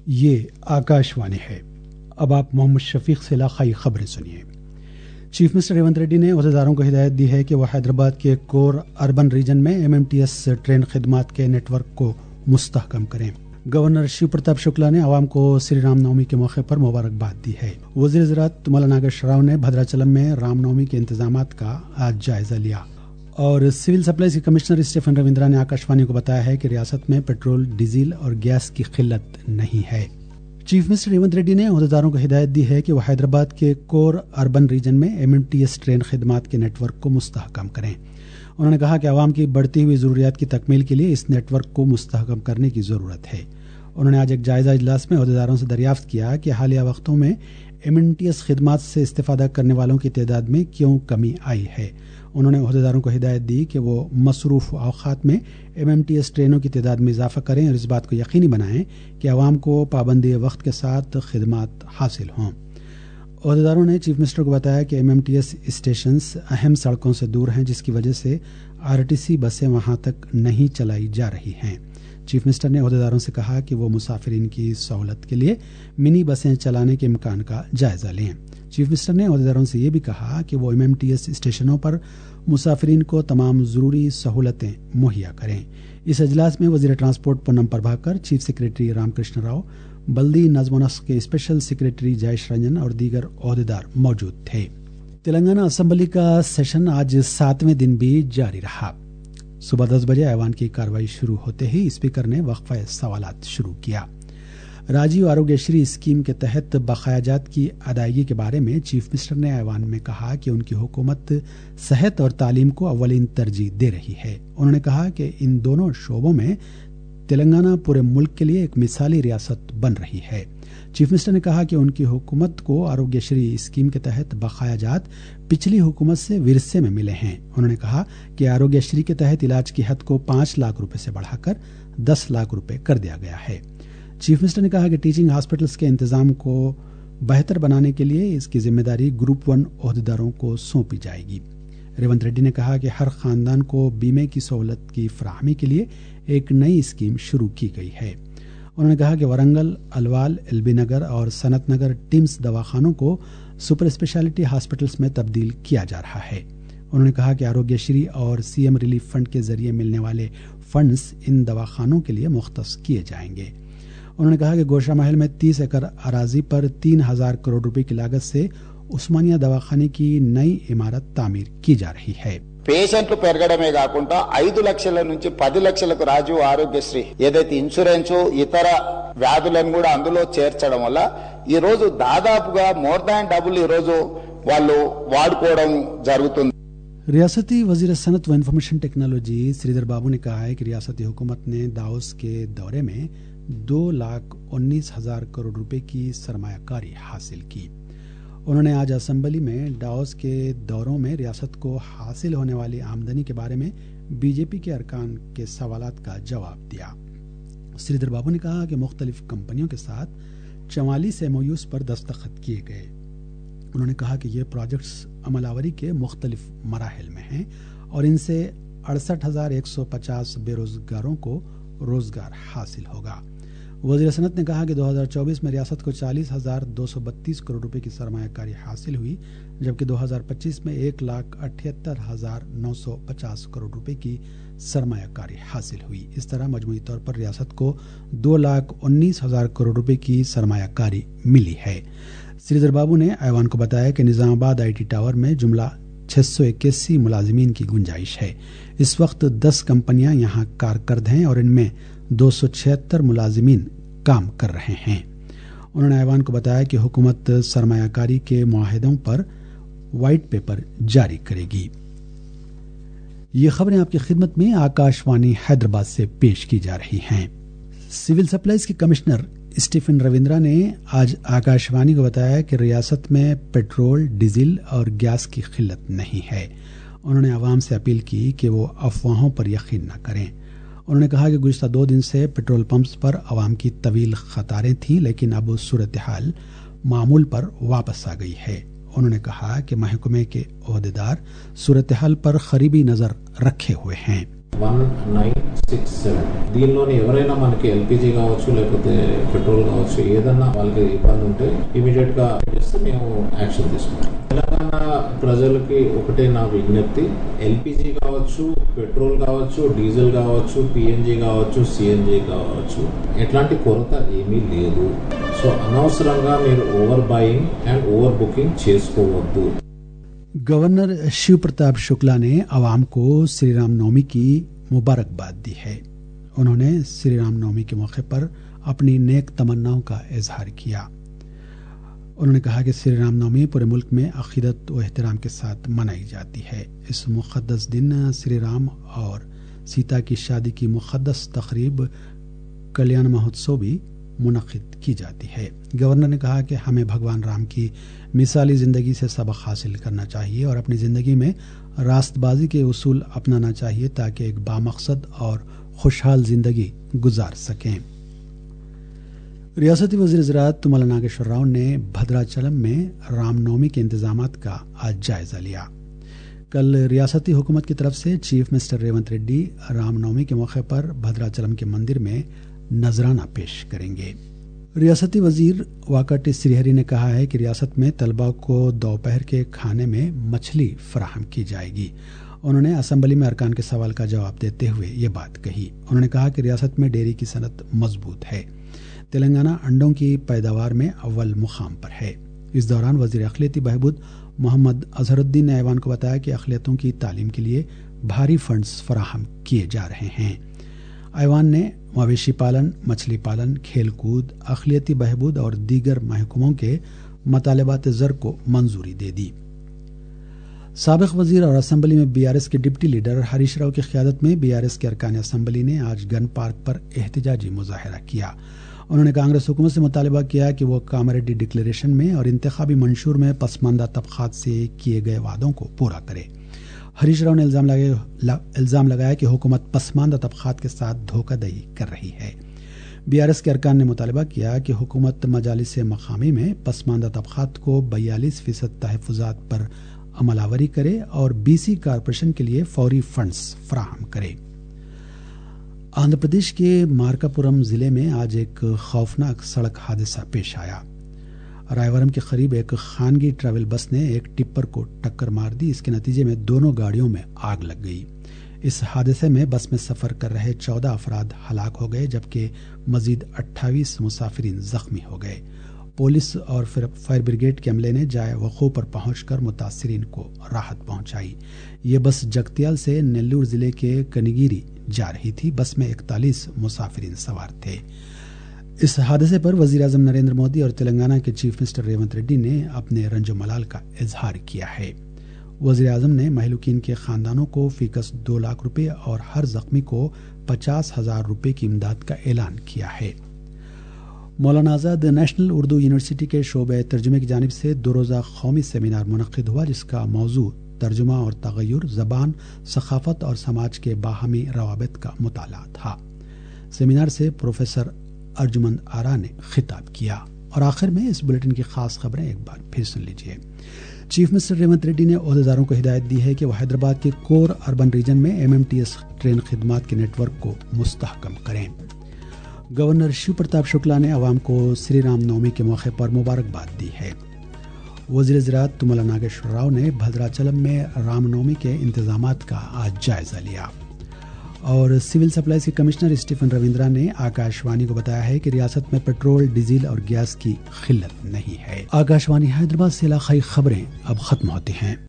یہ آکاشوانی ہے۔ اب آپ محمد شفیق سے علاقائی خبریں سنیے۔ چیف منسٹر ریونت ریڈی نے عہدیداروں کو ہدایت دی ہے کہ وہ حیدرآباد کے کور اربن ریجن میں MMTS ٹرین خدمات کے نیٹ ورک کو مستحکم کریں۔ گورنر شیو پرتاپ شکلا نے عوام کو سری رام نومی کے موقع پر مبارکباد دی ہے۔ وزیر زراعت مولانا ناگیش راؤ نے بھدراچلم میں رام نومی کے انتظامات کا آج جائزہ لیا، اور سول سپلائز کے کمشنر اسٹیفن رویندرا نے آکاشوانی کو بتایا ہے کہ ریاست میں پیٹرول، ڈیزل اور گیس کی قلت نہیں ہے۔ چیف منسٹر ریونت ریڈی نے عہدیداروں کو ہدایت دی ہے کہ وہ حیدرآباد کے کور اربن ریجن میں MMTS ٹرین خدمات کے نیٹ ورک کو مستحکم کریں۔ انہوں نے کہا کہ عوام کی بڑھتی ہوئی ضروریات کی تکمیل کے لیے اس نیٹ ورک کو مستحکم کرنے کی ضرورت ہے۔ انہوں نے آج ایک جائزہ اجلاس میں عہدیداروں سے دریافت کیا کہ حالیہ وقتوں میں MMTS خدمات سے استفادہ کرنے والوں کی تعداد میں کیوں کمی آئی ہے۔ انہوں نے عہدیداروں کو ہدایت دی کہ وہ مصروف اوقات میں MMTS ٹرینوں کی تعداد میں اضافہ کریں اور اس بات کو یقینی بنائیں کہ عوام کو پابندی وقت کے ساتھ خدمات حاصل ہوں۔ عہدیداروں نے چیف منسٹر کو بتایا کہ MMTS اسٹیشنز اہم سڑکوں سے دور ہیں، جس کی وجہ سے RTC بسیں وہاں تک نہیں چلائی جا رہی ہیں۔ چیف منسٹر نے عہدیداروں سے کہا کہ وہ مسافرین کی سہولت کے لیے منی بسیں چلانے کے امکان کا جائزہ لیں۔ چیف منسٹر نے عہدیداروں سے یہ بھی کہا کہ وہ MMTS اسٹیشنوں پر مسافرین کو تمام ضروری سہولتیں مہیا کریں۔ اس اجلاس میں وزیر transport Ponnam Prabhakar, chief secretary Ram Krishan Rao, بلدی نظم و نسق کے اسپیشل سیکریٹری جیش رنجن اور دیگر عہدیدار موجود تھے۔ تلنگانہ اسمبلی کا سیشن آج 7ویں دن بھی جاری رہا۔ صبح 10 بجے ایوان کی کارروائی شروع ہوتے ہی اسپیکر نے وقفہ سوالات شروع کیا۔ راجیو آروگیہ شری اسکیم کے تحت بقایا جات کی ادائیگی کے بارے میں چیف منسٹر نے ایوان میں کہا کہ ان کی حکومت صحت اور تعلیم کو اولین ترجیح دے رہی ہے۔ انہوں نے کہا کہ ان دونوں شعبوں میں تلنگانہ پورے ملک کے لیے ایک مثالی ریاست بن رہی ہے۔ چیف منسٹر نے کہا کہ ان کی حکومت کو آروگیہ شری اسکیم کے تحت بقایا جات پچھلی حکومت سے ورثے میں ملے ہیں۔ انہوں نے کہا کہ آروگیہ شری کے تحت علاج کی حد کو 5 لاکھ روپے سے بڑھا کر 10 لاکھ روپے کر دیا گیا ہے۔ چیف منسٹر نے کہا کہ ٹیچنگ ہاسپٹلس کے انتظام کو بہتر بنانے کے لیے اس کی ذمہ داری گروپ 1 عہدیداروں کو سونپی جائے گی۔ ریونت ریڈی نے کہا کہ ہر خاندان کو بیمے کی سہولت کی فراہمی کے لیے ایک نئی اسکیم شروع کی گئی ہے۔ انہوں نے کہا کہ ورنگل، الوال، LB نگر اور صنعت نگر ٹیمز دواخانوں کو سپر اسپیشلٹی ہاسپٹلس میں تبدیل کیا جا رہا ہے۔ انہوں نے کہا کہ آروگیہ شری اور CM ریلیف فنڈ کے ذریعے ملنے والے فنڈز ان دواخانوں کے لیے مختص کیے جائیں گے۔ انہوں نے کہا کہ گوشہ محل میں 30 ایکڑ اراضی پر 3000 کروڑ روپے کی لاگت سے عثمانیہ دواخانے کی نئی عمارت تعمیر کی جا رہی ہے۔ పేషెంట్లు పెరగడమే కాకుండా 5 లక్షల నుంచి 10 లక్షలకు రాజీవ్ ఆరోగ్యశ్రీ ఏదైతే ఇన్సూరెన్స్ ఇతర వ్యాధులను కూడా అందులో చేర్చడం వల్ల ఈ రోజు దాదాపుగా మోర్ దాన్ డబుల్ ఈ రోజు వాళ్ళు వాడుకోవడం జరుగుతుంది। ریاستی وزیر صنعت و انفارمیشن ٹیکنالوجی سریدر بابو نے کہا ہے کہ ریاستی حکومت نے داؤس کے دورے میں 2,19,000 کروڑ روپے کی سرمایہ کاری حاصل کی۔ انہوں نے آج اسمبلی میں ڈاؤس کے دوروں میں ریاست کو حاصل ہونے والی آمدنی کے بارے میں BJP کے ارکان کے سوالات کا جواب دیا۔ سریدر بابو نے کہا کہ مختلف کمپنیوں کے ساتھ 44 MOUs پر دستخط کیے گئے۔ انہوں نے کہا کہ یہ پروجیکٹس عمل آوری کے مختلف مراحل میں ہیں اور ان سے 68,150 بے روزگاروں کو روزگار حاصل ہوگا۔ وزیر صنعت نے کہا کہ 2024 میں ریاست کو 40,232 کروڑ روپے کی سرمایہ کاری حاصل ہوئی، جبکہ 2025 میں 1,78,950 کروڑ روپے کی سرمایہ کاری حاصل ہوئی۔ اس طرح مجموعی طور پر ریاست کو 2,19,000 کروڑ روپے کی سرمایہ کاری ملی ہے۔ سریدر بابو نے ایوان کو بتایا کہ نظام آباد IT ٹاور میں جملہ 681 ملازمین کی گنجائش ہے۔ اس وقت 10 کمپنیاں یہاں کارکرد ہیں اور ان میں 276 ملازمین کام کر رہے ہیں۔ انہوں نے ایوان کو بتایا کہ حکومت سرمایہ کاری کے معاہدوں پر وائٹ پیپر جاری کرے گی۔ یہ خبریں آپ کی خدمت میں آکاشوانی حیدرآباد سے پیش کی جا رہی ہیں۔ سول سپلائز کے کمشنر اسٹیفن رویندرا نے آج آکاشوانی کو بتایا کہ ریاست میں پیٹرول، ڈیزل اور گیس کی قلت نہیں ہے۔ انہوں نے عوام سے اپیل کی کہ وہ افواہوں پر یقین نہ کریں۔ انہوں نے کہا کہ گزشتہ 2 دن سے پیٹرول پمپس پر عوام کی طویل قطاریں تھیں، لیکن اب صورتحال معمول پر واپس آ گئی ہے۔ انہوں نے کہا کہ محکمے کے عہدیدار صورتحال پر قریبی نظر رکھے ہوئے ہیں۔ 1967 దీనిలోని ఎవరైనా మనకి ఎల్పిజి కావచ్చు లేకపోతే పెట్రోల్ కావచ్చు ఏదన్నా వాళ్ళకి ఇబ్బంది ఉంటే ఇమీడియట్ గా చేస్తే మేము యాక్షన్ తీసుకుంటాం. తెలంగాణ ప్రజలకి ఒకటే నా విజ్ఞప్తి, ఎల్పిజి కావచ్చు, పెట్రోల్ కావచ్చు, డీజిల్ కావచ్చు, పిఎన్జి కావచ్చు, సిఎన్జి కావచ్చు, ఎట్లాంటి కొరత ఏమీ లేదు. సో అనవసరంగా మీరు over buying and over booking చేసుకోవద్దు. गवर्नर शिव प्रताप शुक्ला ने आवाम को श्री राम नवमी की मुबारकबाद दी है. उन्होंने श्री राम नवमी के मौके पर अपनी नेक तमन्नाओं का इजहार किया. उन्होंने कहा कि श्री राम नवमी पूरे मुल्क में अकीदत व एहतराम के साथ मनाई जाती है. इस मुक़द्दस दिन श्री राम और सीता की शादी की मुक़द्दस तक़रीब कल्याण महोत्सव भी मुनक़िद की जाती है. गवर्नर ने कहा कि हमें भगवान राम की मिसाली ज़िंदगी से सबक हासिल करना चाहिए और अपनी ज़िंदगी में रास्तबाजी के उसूल अपनाना चाहिए ताकि एक बामकसद और खुशहाल ज़िंदगी गुजार सकें. रियासती वज़ीर ज़राअत तुमल नागेश्वर राव ने भद्राचलम में रामनवमी के इंतजामात का आज जायज़ा लिया. कल रियासती हुकूमत की तरफ से चीफ मिनिस्टर रेवंत रेड्डी रामनवमी के मौके पर भद्राचलम के मंदिर में नजराना पेश करेंगे. रियासती वजीर वाकाटी श्रीहरी ने कहा है कि रियासत में तलबा को दोपहर के खाने में मछली फराहम की जाएगी. उन्होंने असम्बली में अरकान के सवाल का जवाब देते हुए ये बात कही. उन्होंने कहा कि रियासत में डेयरी की सनत मजबूत है. तेलंगाना अंडों की पैदावार में अव्वल मुकाम पर है. इस दौरान वजीर अखिलती बहबूद मोहम्मद अजहरुद्दीन ने ऐवान को बताया कि अखिलियतों की तालीम के लिए भारी फंड्स फराहम किए जा रहे हैं. ऐवान ने मवेशी पालन, मछली पालन, खेल कूद, अखिलियती बहबूद और दीगर महकमों के मतालबात ज़र को मंजूरी दे दी. साबिक़ वजीर और असम्बली में बीआरएस के डिप्टी लीडर हरीश राव की क़यादत में बीआरएस के अरकान असम्बली ने आज गन पार्क पर एहतजाजी मुजाहरा किया. उन्होंने कांग्रेस हुकूमत से मुतालबा किया कि वो कामरेड्डी डिक्लेरेशन में और इंतखाबी मंशूर में पसमानदा तबक़ात से किए गए वादों को पूरा करे. हरीश राव ने इल्ज़ाम लगाया कि हुकूमत पसमानदा तबक़ात के साथ धोखाधड़ी कर रही है. बीआरएस के अरकान ने मुतालबा किया कि हुकूमत मजालिस मकामी में पसमानदा तबक़ात को 42% तहफ़्फ़ुज़ात पर अमलावरी करे और बीसी कारपोरेशन के लिए फौरी फंड्स फराहम करे. आंध्र प्रदेश के मार्कापुरम जिले में आज एक खौफनाक सड़क हादसा पेश आया. रायवरम के करीब एक खानगी ट्रैवल बस ने एक टिप्पर को टक्कर मार दी. इसके नतीजे में दोनों गाड़ियों में आग लग गई. इस हादसे में बस में सफर कर रहे 14 अफराद हलाक हो गए जबकि मजीद 28 मुसाफिरीन जख्मी हो गए. पुलिस और फायर ब्रिगेड के अमले ने जाए वक़ू पर पहुंचकर मुतासिरीन को राहत पहुंचाई. ये बस जगतियाल से नेल्लूर जिले के कनिगिरी जा रही थी. बस में 41 मुसाफिरीन सवार थे. इस हादसे पर वजीर आज़म नरेंद्र मोदी और तेलंगाना के चीफ मिनिस्टर रेवंत रेड्डी ने अपने रंजो मलाल का इजहार किया है. वजीर आज़म ने महलूकीन के खानदानों को फीकस 2 लाख रुपए और हर जख्मी को 50,000 रुपए की इमदाद का ऐलान किया है. मौलाना आज़ाद नेशनल उर्दू यूनिवर्सिटी के शोबे तर्जुमे की जानिब से 2 रोज़ा कौमी सेमिनार मुनक़्क़िद हुआ जिसका मौजू तर्जुमा और तग़य्युर, ज़बान, सक़ाफ़त और समाज के बाहमी रवाबित का मुताला था. सेमिनार से प्रोफेसर अर्जुमंद आरा ने खिताब किया. और आखिर में इस बुलेटिन की खास खबरें एक बार फिर सुन लीजिए. चीफ मिनिस्टर रेवंत रेड्डी ने ओहदेदारों को हिदायत दी है कि वह हैदराबाद के कोर अर्बन रीजन में एमएमटीएस ट्रेन खिदमात के नेटवर्क को मुस्तहकम करें. गवर्नर शिव प्रताप शुक्ला ने आवाम को श्री राम नवमी के मौके पर मुबारकबाद दी है. वज़ीर ज़राअत तुमल नागेश्वर राव ने भद्राचलम में रामनवमी के इंतजामात का आज जायज़ा लिया. और सिविल सप्लाईज के कमिश्नर स्टीफन रविंद्रा ने आकाशवाणी को बताया है कि रियासत में पेट्रोल, डीजल और गैस की खिल्लत नहीं है. आकाशवाणी हैदराबाद से इलाकाई खबरें अब खत्म होती हैं.